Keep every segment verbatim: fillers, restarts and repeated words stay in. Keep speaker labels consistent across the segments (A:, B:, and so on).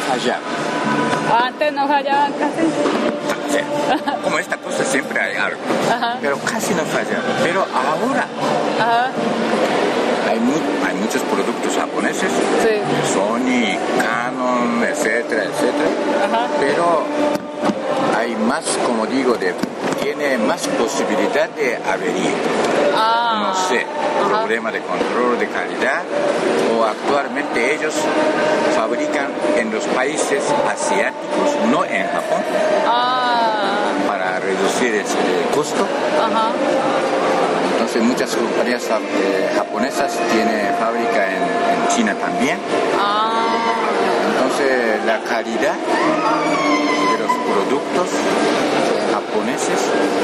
A: fallaba.
B: Antes no fallaban casi.
A: O sea, como esta cosa siempre hay algo,
B: Ajá.
A: pero casi no fallaba. Pero ahora
B: Ajá.
A: hay, mu hay muchos productos japoneses,
B: Sí.
A: Sony, Canon, etcétera, etcétera.
B: Ajá.
A: Pero hay más, como digo, de, tiene más posibilidad de avería.
B: Ah.
A: No sé,
B: Ajá.
A: problema de control de calidad, o actualmente ellos fabrican en los países asiáticos, no en Japón,
B: Ah.
A: para reducir el costo.
B: Ajá.
A: Entonces muchas compañías eh, japonesas tienen fábrica en, en China también.
B: Ah.
A: Entonces la calidad de los productos japoneses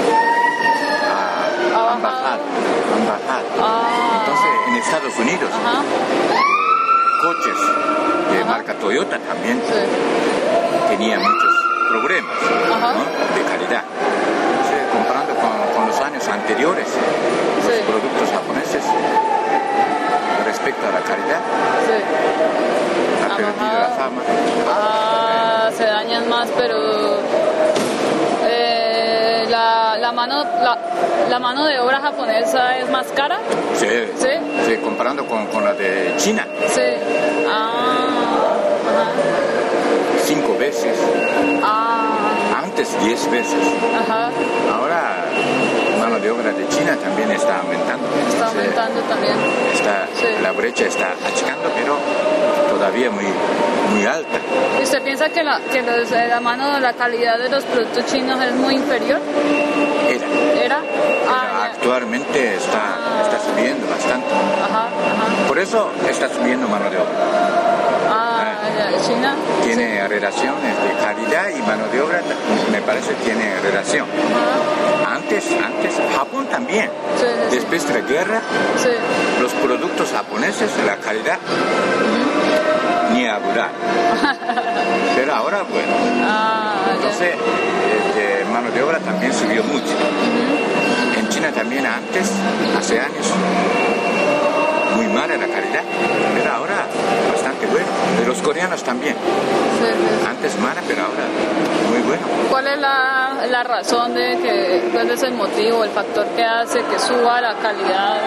A: ah, han bajado, han bajado.
B: Ah.
A: Entonces en Estados Unidos
B: Ajá.
A: coches de
B: Ajá.
A: marca Toyota también
B: Sí.
A: tenían muchos problemas,
B: Ajá.
A: ¿no?, de calidad. Entonces, comparando con, con los años anteriores, los
B: Sí.
A: productos japoneses respecto a la calidad
B: Sí.
A: ha
B: Ha
A: perdido
B: bajado.
A: la fama.
B: Ah, se dañan más, pero eh, la, la mano la, la mano de obra japonesa es más cara.
A: Sí,
B: Sí.
A: sí, comparando con, con la de China,
B: Sí. Ah.
A: cinco veces,
B: Ajá.
A: antes diez veces.
B: Ah. Ajá.
A: Ahora mano de obra de China también está aumentando.
B: Está
A: Sí,
B: aumentando también.
A: está,
B: Sí.
A: La brecha está achicando, pero todavía muy, muy alta.
B: ¿Y usted piensa que la que los, eh, la mano la calidad de los productos chinos es muy inferior?
A: Era.
B: ¿Era?
A: Pero
B: Ah, ya.
A: actualmente está, está subiendo bastante.
B: Ajá, ajá.
A: Por eso está subiendo mano de obra.
B: Ah, ya. ¿China?
A: Tiene relaciones de calidad y mano de obra, me parece que tiene relación.
B: Ajá.
A: Antes, antes, Japón también.
B: Sí, sí, sí.
A: Después de la guerra,
B: Sí.
A: los productos japoneses, la calidad, ni hablar. Pero ahora, bueno.
B: Ah, ya.
A: Entonces, este, mano de obra también subió mucho. En China también antes, hace años, muy mala la calidad, pero ahora bastante bueno. De los coreanos también.
B: Sí, sí.
A: Antes mala, pero ahora muy bueno.
B: ¿Cuál es la, la razón de que, cuál es el motivo, el factor que hace que suba la calidad?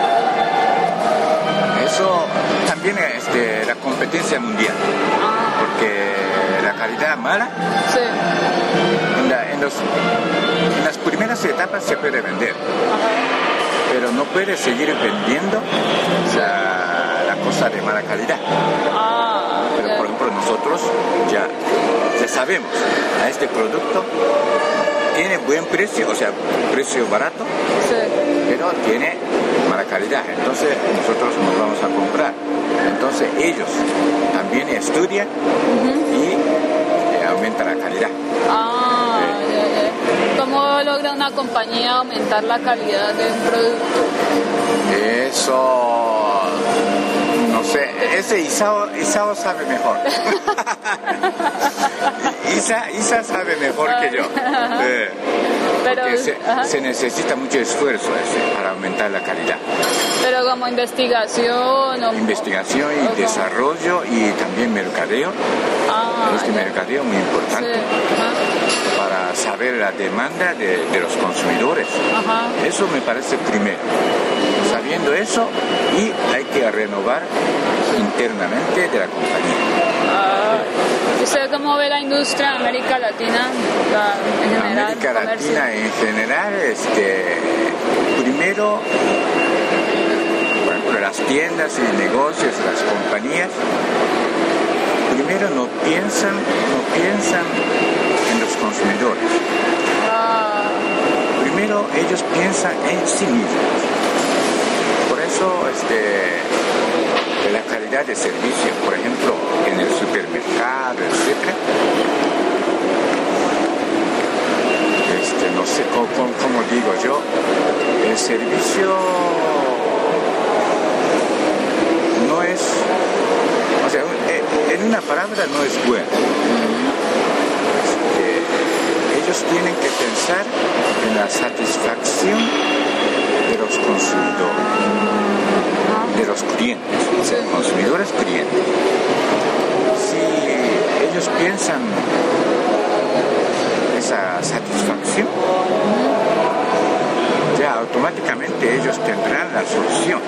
A: Eso también es este, la competencia mundial,
B: Ah,
A: porque la calidad mala,
B: sí.
A: en, la- en los, en las primeras etapas se puede vender,
B: Ajá.
A: pero no puede seguir vendiendo la, la cosa de mala calidad.
B: Ah,
A: Pero
B: ya.
A: por ejemplo nosotros ya, ya sabemos, a este producto tiene buen precio, o sea, precio barato,
B: Sí.
A: pero tiene mala calidad, entonces nosotros nos vamos a comprar. Entonces ellos también estudian y eh, aumenta la calidad.
B: Ah, ya, ya. ¿Cómo logra una compañía aumentar la calidad de un producto?
A: Eso, no sé, ese Isao, Isao sabe mejor. Isa, Isa sabe mejor que yo. Eh,
B: Pero,
A: porque se,
B: ajá.
A: se necesita mucho esfuerzo ese para aumentar la calidad.
B: Pero como investigación o...
A: Investigación y
B: o como-
A: desarrollo y también mercadeo.
B: Ah,
A: Este
B: ya.
A: mercadeo muy
B: Sí,
A: importante
B: ajá.
A: para saber la demanda de, de los consumidores.
B: Ajá.
A: Eso me parece primero. Sabiendo eso, y hay que renovar internamente de la compañía.
B: Ah, ¿usted cómo ve la industria en América Latina la- en general?
A: América
B: comercio?
A: Latina en general, este, primero, por ejemplo, las tiendas y negocios, las compañías, primero no piensan, no piensan en los consumidores.
B: Ah,
A: Primero ellos piensan en sí mismos. Por eso este, la calidad de servicio, por ejemplo, en el supermercado, etcétera, este, no sé cómo, cómo- cómo digo yo, el servicio no es, o sea, en- en una palabra no es bueno. Este, ellos tienen que pensar en la satisfacción de los consumidores, de los clientes, o sea, consumidores clientes. Si ellos piensan esa satisfacción, ya automáticamente ellos tendrán la solución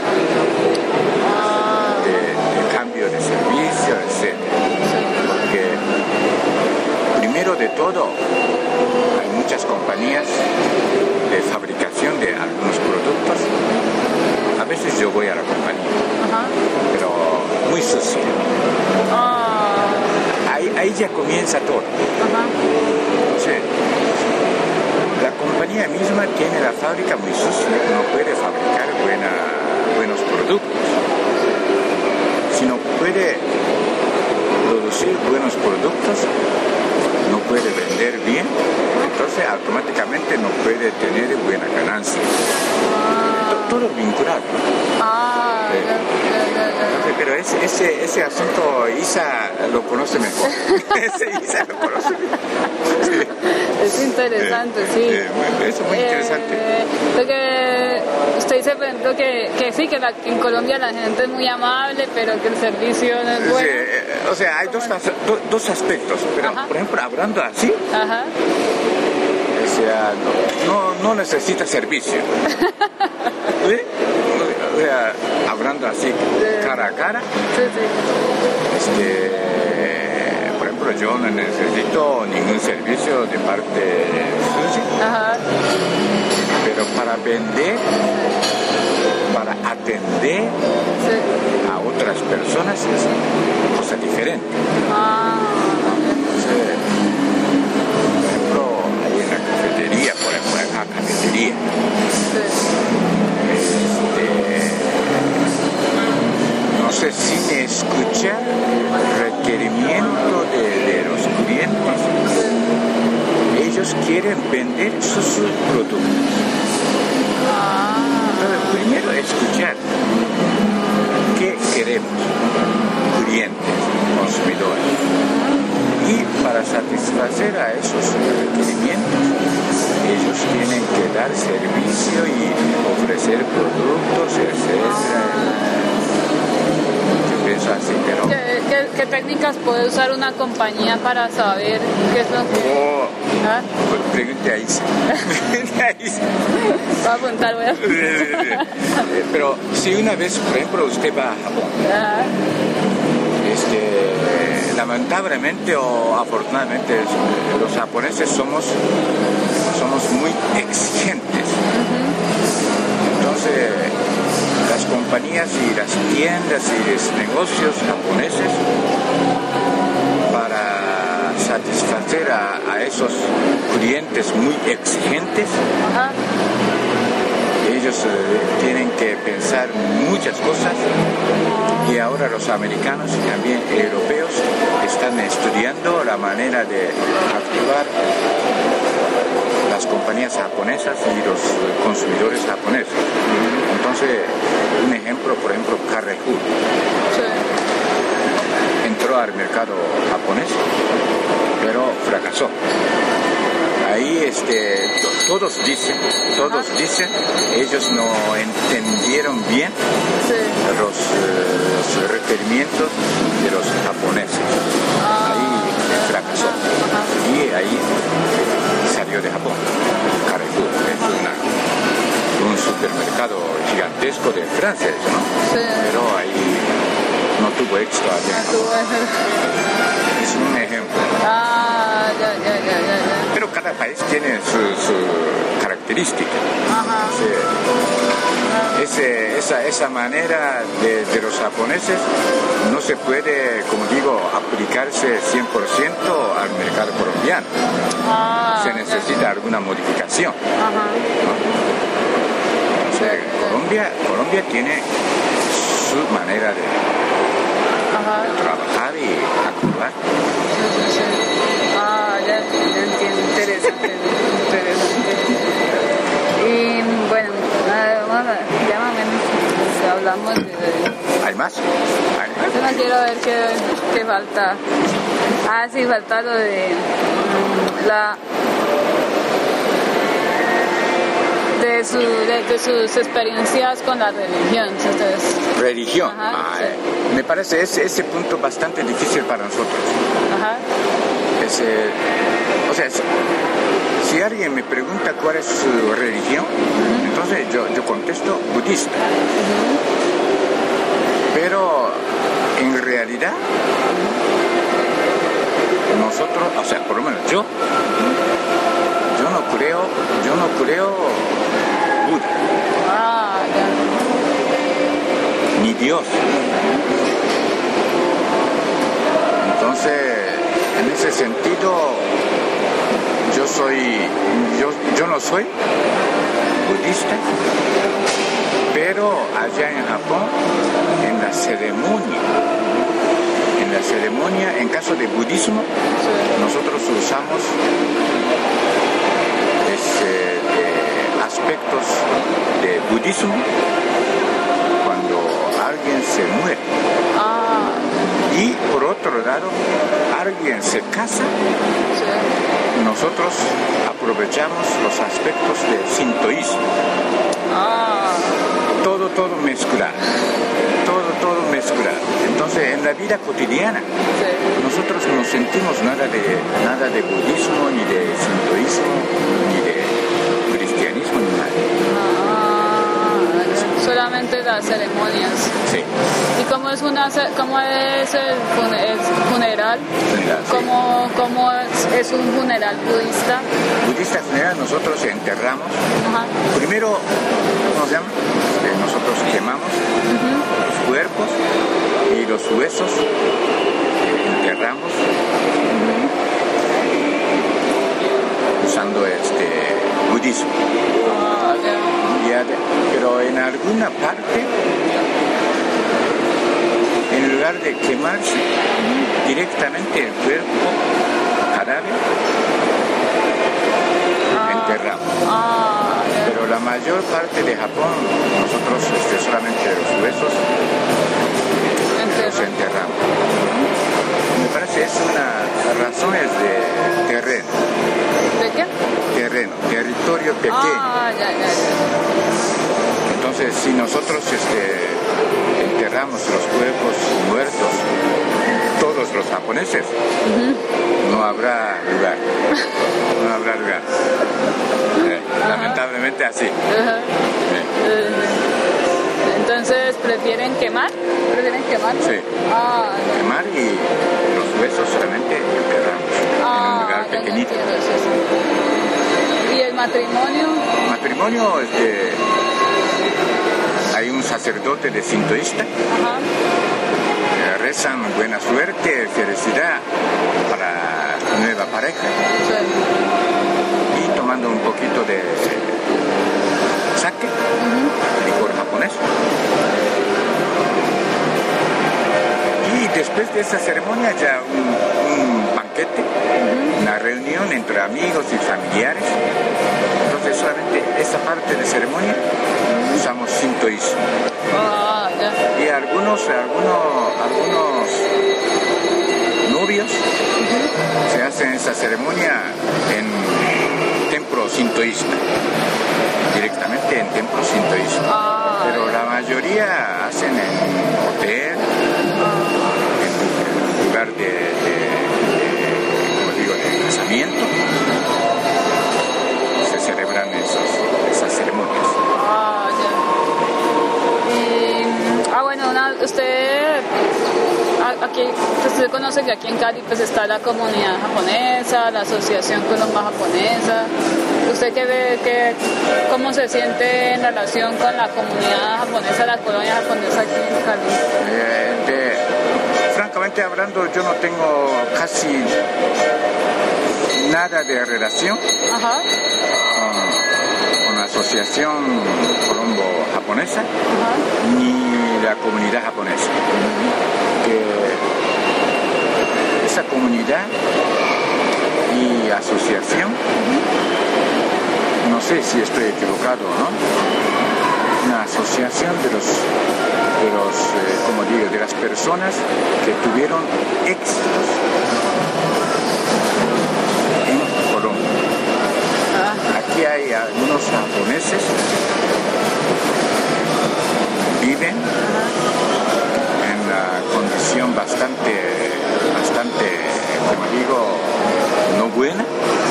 A: de, de cambio de servicio, etcétera. Porque primero de todo hay muchas compañías de fabricación de algunos productos. A veces yo voy a la compañía, ajá, pero muy sucia. Ah. Ahí, ahí ya comienza todo. Ajá. Sí. La compañía misma tiene la fábrica muy sucia, no puede fabricar buena, buenos productos. Si no puede producir buenos productos, no puede vender bien, entonces automáticamente no puede tener buena ganancia. Todo vinculado. Ah, sí. ya, ya, ya. Entonces, pero ese, ese, ese asunto Isa lo conoce mejor. ese Isa lo conoce mejor. Sí.
B: Es interesante, sí.
A: sí. sí es muy interesante.
B: Eh, lo que usted dice, por ejemplo, que, que sí, que, la, que en Colombia la gente es muy amable, pero que el servicio no es bueno.
A: Sí, eh, o sea, hay dos, do, dos aspectos, pero ajá, por ejemplo, hablando así, ajá, o sea, no, no, no necesita servicio. ¿Sí? O sea, hablando así, cara a cara, sí, sí. Este, por ejemplo, yo no necesito ningún servicio de parte suya, ajá, pero para vender, para atender, sí, a otras personas es cosa diferente. Ah, entonces, por ejemplo, ahí en la cafetería, por ejemplo, en la cafetería, sí, no sé, sin escuchar el requerimiento de, de los clientes, ellos quieren vender sus, sus productos. Entonces, primero escuchar qué queremos, clientes, consumidores, y para satisfacer a esos requerimientos, ellos tienen que dar servicio y ofrecer productos, etcétera. Así, pero...
B: ¿Qué, qué, ¿Qué técnicas puede usar una compañía para saber qué es lo que...?
A: Oh, ¿ah? Pues pregunte a Isa.
B: Voy a apuntar, voy a apuntar.
A: Pero si una vez, por ejemplo, usted va a Japón, ah, este, lamentablemente o afortunadamente los japoneses somos, somos muy exigentes. Uh-huh. Entonces, las compañías y las tiendas y los negocios japoneses, para satisfacer a, a esos clientes muy exigentes, ajá, ellos eh, tienen que pensar muchas cosas, y ahora los americanos y también europeos están estudiando la manera de actuar las compañías japonesas y los consumidores japoneses. Entonces, un ejemplo, por ejemplo, Carrefour. Sí. Entró al mercado japonés, pero fracasó. Ahí este, todos dicen, todos ajá, dicen, ellos no entendieron bien, sí, los, eh, los requerimientos de los japoneses. Ah, ahí fracasó. Ajá. Y ahí salió de Japón. Carrefour es una, un supermercado gigantesco de Francia, ¿no? Sí. Pero ahí no tuvo éxito allá en Japón. Es un ejemplo.
B: Ah, ya, ya, ya, ya, ya.
A: Pero cada país tiene su, su característica. Ajá. Sí. Ese, esa, esa manera de, de los japoneses no se puede, como digo, aplicarse cien por ciento al mercado colombiano. Ah, se necesita ya, alguna modificación. Ajá. ¿No? Entonces, Colombia, Colombia tiene su manera de, de trabajar y actuar.
B: Sí, sí. Ah, ya, ya entiendo. Interesante. Interesante. Y bueno, vamos a ver, ya más o menos hablamos de...
A: ¿Hay más? ¿Hay más?
B: Yo no quiero ver qué, qué falta. Ah, sí, falta lo de um, la... De, su, de, de sus experiencias con la religión. Entonces,
A: religión. Ajá, ah, sí. Me parece ese, ese punto bastante difícil para nosotros.
B: Ajá.
A: Es, eh, o sea, si, si alguien me pregunta cuál es su religión, uh-huh. entonces yo, yo contesto budista. Uh-huh. Pero en realidad, nosotros, o sea, por lo menos yo, uh-huh. yo no creo, yo no creo Buda.
B: Ah, ya.
A: Ni Dios. Entonces, en ese sentido, yo soy, yo, yo no soy budista, pero allá en Japón, en la ceremonia, en la ceremonia, en caso de budismo, sí. nosotros usamos ese, eh, aspectos de budismo cuando alguien se muere.
B: Ah.
A: Y por otro lado, alguien se casa, sí. nosotros aprovechamos los aspectos del sintoísmo.
B: Ah.
A: Todo, todo mezclado. Todo, todo mezclado. Entonces, en la vida cotidiana, sí. nosotros no sentimos nada de, nada de budismo, ni de sintoísmo, ni de cristianismo, ni nada.
B: Ah, solamente las ceremonias.
A: Sí.
B: ¿Y cómo es, una, cómo es el, fun, el funeral?
A: Funeral, sí.
B: ¿Cómo, cómo es, es un funeral budista?
A: Budista funeral, nosotros enterramos.
B: Ajá. Primero,
A: ¿cómo se llama? Eh, nosotros quemamos uh-huh. los cuerpos y los huesos, eh, enterramos uh-huh. usando este budismo.
B: Ah, yeah.
A: Ya, pero en alguna parte, en lugar de quemarse uh-huh. directamente el cuerpo cadáver, ah. enterramos.
B: Ah, yeah.
A: Pero la mayor parte de Japón, nosotros este, solamente los huesos los enterramos. Me parece es una razón es de terreno.
B: ¿De qué?
A: Terreno, territorio pequeño.
B: Ah, ya, ya, ya.
A: Entonces, si nosotros este, enterramos los cuerpos muertos, todos los japoneses, uh-huh. no habrá lugar. No habrá lugar. Eh, lamentablemente así.
B: Uh-huh.
A: Sí.
B: Entonces, ¿prefieren quemar? ¿Prefieren quemar?
A: Sí.
B: Ah,
A: quemar y los huesos solamente enterramos ah, en un lugar pequeñito.
B: Entiendo, sí, sí. ¿Y el matrimonio?
A: El matrimonio, este, hay un sacerdote de sintoísta. Ajá. Que rezan buena suerte, felicidad para nueva pareja. Sí. Y tomando un poquito de sake, uh-huh. licor japonés. Y después de esa ceremonia ya un, un banquete, uh-huh. una reunión entre amigos y familiares. Entonces solamente esa parte de ceremonia uh-huh. usamos sintoísmo.
B: Ah, yeah.
A: Y algunos, algunos, algunos novios uh-huh. se hacen esa ceremonia en templo sintoísta. Directamente en templos sintoístas. Ah, pero la mayoría hacen en hotel, ah. en lugar de, de, de, como digo, de casamiento, se celebran esos, esas ceremonias.
B: Ah, ya. Y, ah, bueno, una, usted, aquí, usted conoce que aquí en Cali pues está la comunidad japonesa, la Asociación Colomba Japonesa. ¿Usted qué ve, que, cómo se siente en relación con la comunidad japonesa, la colonia japonesa aquí en Cali?
A: Eh, de, francamente hablando, yo no tengo casi nada de relación
B: Ajá.
A: Con, con la Asociación Colombo-Japonesa ni la comunidad japonesa. Uh-huh. Que esa comunidad y asociación, uh-huh. no sé si estoy equivocado o no, una asociación de los, de los eh, como digo, de las personas que tuvieron éxitos en Colombia. Ah. Aquí hay algunos japoneses viven en la condición bastante, bastante, no buena.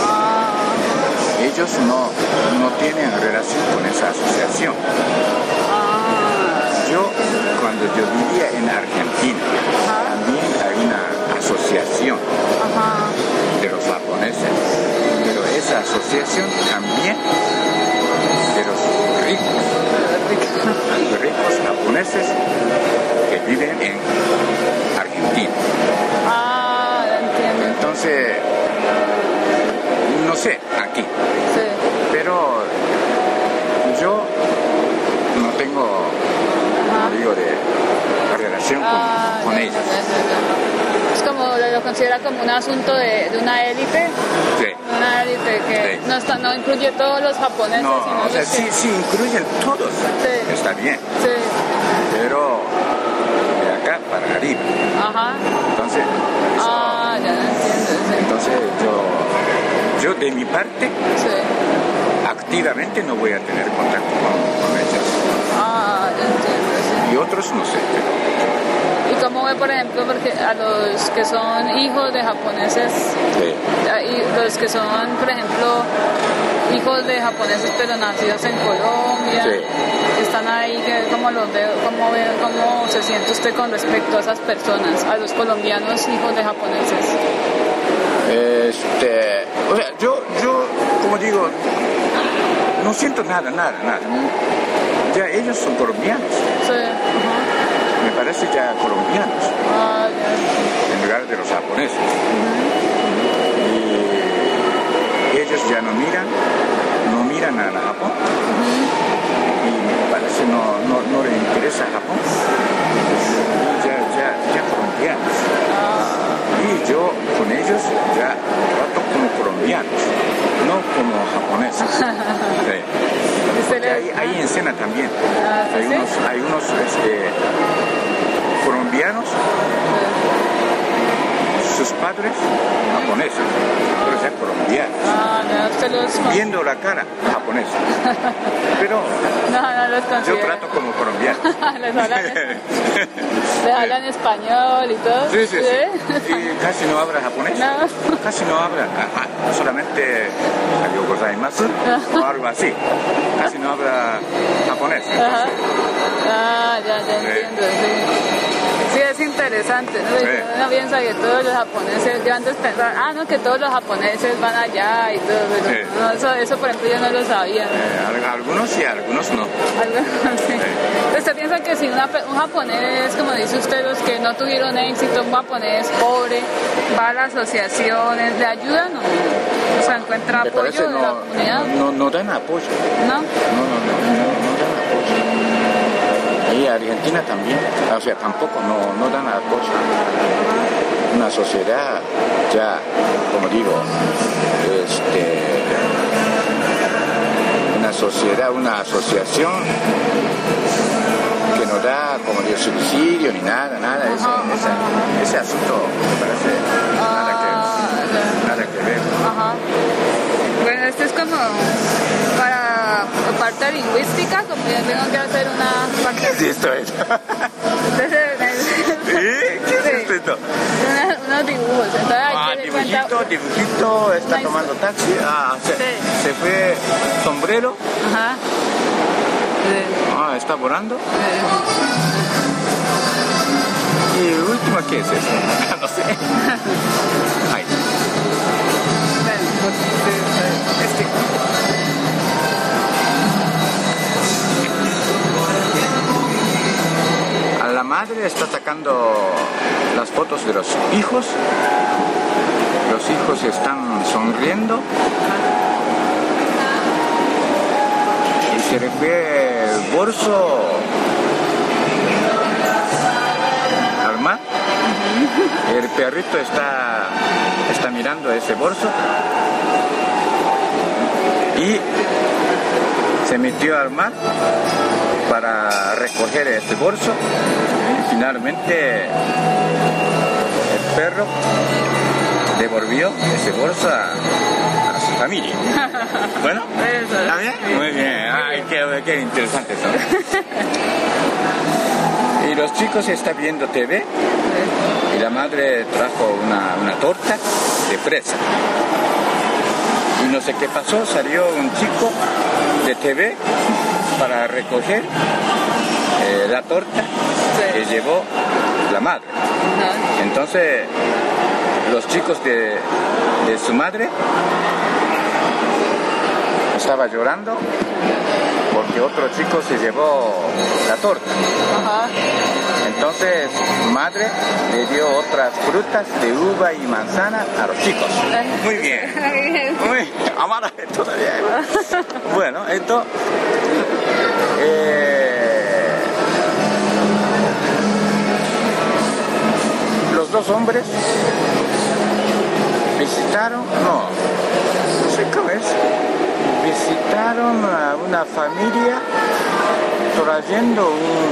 A: Ellos no, no tienen relación con esa asociación. Yo, cuando yo vivía en Argentina, también hay una asociación de los japoneses, pero esa asociación también de los ricos, los ricos japoneses que viven en Argentina.
B: Ah, entiendo.
A: Entonces, no sé, aquí.
B: Sí.
A: Pero yo no tengo, como digo, de relación con,
B: Ah,
A: con
B: ya,
A: ellos.
B: ya, ya, ya. Es como, lo considera como un asunto de, de una élite.
A: Sí.
B: Una élite que
A: Sí.
B: no, está, no incluye todos los japoneses,
A: No,
B: sino
A: o sea,
B: los
A: sí,
B: que...
A: sí incluyen todos,
B: Sí.
A: está bien,
B: Sí.
A: pero de acá para arriba.
B: Ajá.
A: Entonces, eso-
B: Ah, ya entiendo. Sí.
A: entonces yo, yo de mi parte,
B: Sí.
A: activamente no voy a tener contacto con, con ellos.
B: Ah, ya entiendo. Sí.
A: Y otros no sé, pero
B: ¿Y cómo ve, por ejemplo, porque a los que son hijos de japoneses,
A: sí.
B: y los que son, por ejemplo, hijos de japoneses pero nacidos en Colombia,
A: Sí.
B: que están ahí, que cómo los ve, cómo ve, cómo se siente usted con respecto a esas personas, a los colombianos hijos de japoneses?
A: Este, o sea, yo, yo, como digo, no siento nada, nada, nada. Ya ellos son colombianos,
B: Sí. Ajá.
A: me parece ya colombianos,
B: Ah, ya.
A: en lugar de los japoneses. Y ellos ya no miran, no miran a Japón. Y me parece no, no, no les interesa Japón. Ya, ya, ya colombianos. Y yo con ellos ya trato como colombianos, no como japoneses. Sí.
B: ¿Y usted
A: Porque
B: le-
A: ahí, ahí en Sena también
B: Ah,
A: hay
B: ¿sí?
A: unos, hay unos este, colombianos, sus padres japoneses, pero ya colombianos,
B: Ah, ya, usted los con-
A: viendo la cara japonesa. Pero
B: No, no los
A: yo
B: considera.
A: trato como colombiano.
B: les hablan, les hablan español y todo.
A: Sí, sí, sí. Y casi no habla japonés.
B: No.
A: Casi no habla. Ah, ah, solamente arigatou gozaimasu o algo así. Casi no habla japonés.
B: Ajá.
A: Entonces,
B: Ah, ya, ya entiendo, sí. Sí, es interesante, ¿no?
A: Sí.
B: Uno piensa que todos los japoneses, yo antes pensaba, ah, no, que todos los japoneses van allá y todo, pero
A: Sí.
B: no, eso, eso por ejemplo yo no lo sabía. ¿no?
A: eh, al- algunos sí, algunos no.
B: Algo así. ¿Usted piensa que si una pe- un japonés, como dice usted, los que no tuvieron éxito, un japonés pobre, va a las asociaciones, le ayudan o, o sea, encuentra
A: Me
B: apoyo
A: parece
B: de la
A: no,
B: comunidad?
A: no, no dan apoyo.
B: ¿No?
A: No, no, no, no, no dan apoyo. Y Argentina también, o sea, tampoco no, no dan apoyo. Una sociedad ya, como digo, este, una sociedad, una asociación que no da, como digo, subsidio ni nada, nada, ese,
B: Ajá,
A: ese,
B: ajá.
A: ese asunto me parece nada
B: Ah,
A: que,
B: ya.
A: nada que ver.
B: Ajá. Bueno, esto es como para parte lingüística, como yo tengo que hacer una parte
A: ¿Qué es esto? es? ¿Eh? ¿Qué es esto?
B: Una- unos dibujos. Entonces, hay
A: Ah,
B: que cuenta-
A: dibujito, dibujito, está
B: Una
A: tomando taxi, ah, se,
B: Sí.
A: se fue sombrero,
B: Ajá. Sí,
A: ah, está volando.
B: sí.
A: Y último, ¿qué es eso? No sé. Ay.
B: Bueno, pues, sí, sí, este.
A: A la madre está sacando las fotos de los hijos. Los hijos están sonriendo. Y se le ve el bolso al mar. El perrito está, está mirando ese bolso. Y se metió al mar para recoger ese bolso y finalmente el perro devolvió ese bolso a, a su familia. Bueno,
B: Eso.
A: ¿está bien? Muy bien, ay, qué, qué interesante eso. Y los chicos están viendo T V y la madre trajo una, una torta de fresa. Y no sé qué pasó, salió un chico de T V para recoger eh, la torta
B: Sí.
A: que llevó la madre.
B: Ajá.
A: Entonces, los chicos de, de su madre estaba llorando porque otro chico se llevó la torta.
B: Ajá.
A: Entonces, madre le dio otras frutas de uva y manzana a los chicos. Muy bien. Muy amara todavía. Bueno, esto eh, los dos hombres visitaron, no, no sé cómo es, visitaron a una familia trayendo un,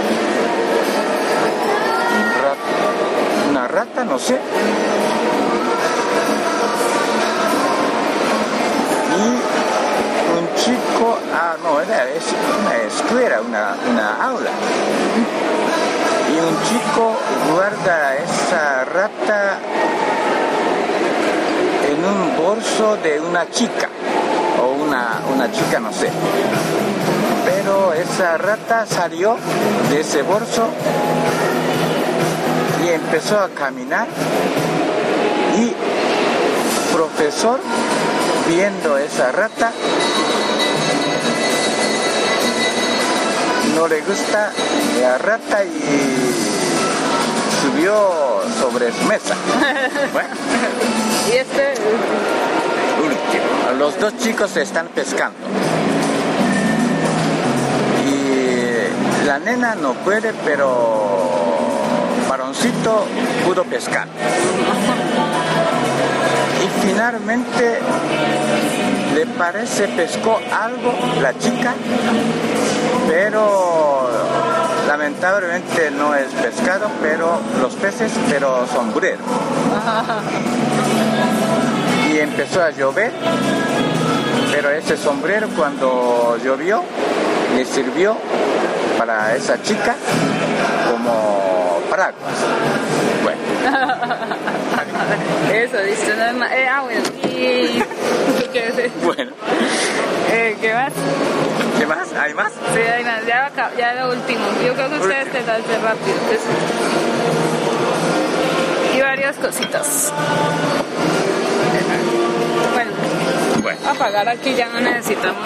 A: un rat- una rata, no sé, y un chico, ah no, era es una escuela, una, una aula, y un chico guarda esa rata en un bolso de una chica, o una, una chica, no sé. Pero esa rata salió de ese bolso y empezó a caminar, y profesor, viendo esa rata, no le gusta la rata y subió sobre su mesa. Bueno.
B: Y este,
A: Último. Los dos chicos están pescando. Y la nena no puede, pero varoncito pudo pescar. Y finalmente le parece pescó algo la chica, pero lamentablemente no es pescado, pero los peces, pero sombrero. Y empezó a llover, pero ese sombrero cuando llovió le sirvió para esa chica como paraguas. Bueno.
B: eso, dice, no es más. Eh, ah, bueno, y. ¿Qué,
A: Bueno.
B: eh, ¿Qué más?
A: ¿Qué más? ¿Hay más?
B: Sí, hay más, ya, acá, ya lo último. Yo creo que ustedes te lo hacen rápido. Pues. Y varias cositas. Bueno,
A: Bueno.
B: apagar aquí ya no necesitamos